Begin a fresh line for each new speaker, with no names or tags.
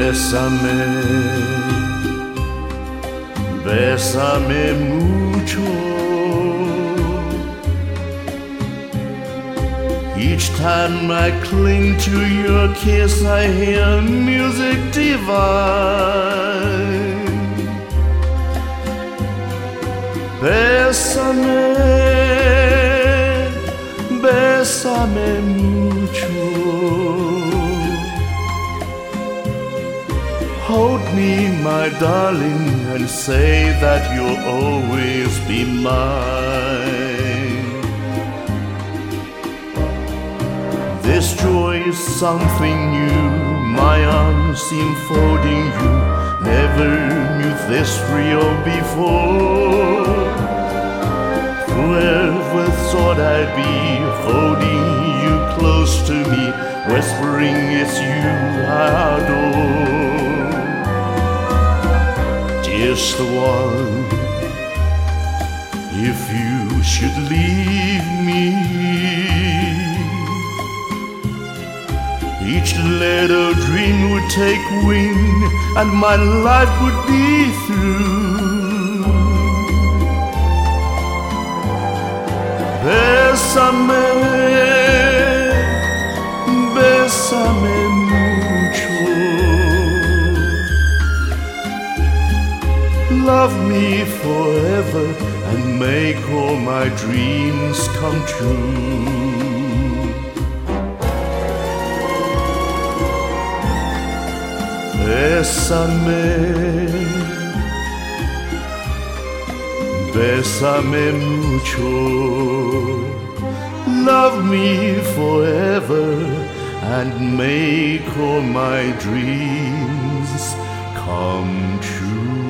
Bésame, bésame mucho. Each time I cling to your kiss, I hear music divine. Bésame, bésame mucho. Hold me, my darling, and say that you'll always be mine. This joy is something new, my arms enfolding you. Never knew this real before. Whoever thought I'd be holding you close to me, whispering it's you I adore. Dearest one, if you should leave me, each little dream would take wing and my life would be through. Bésame, bésame mucho. Love me forever and make all my dreams come true. Bésame, bésame mucho. Love me forever and make all my dreams come true.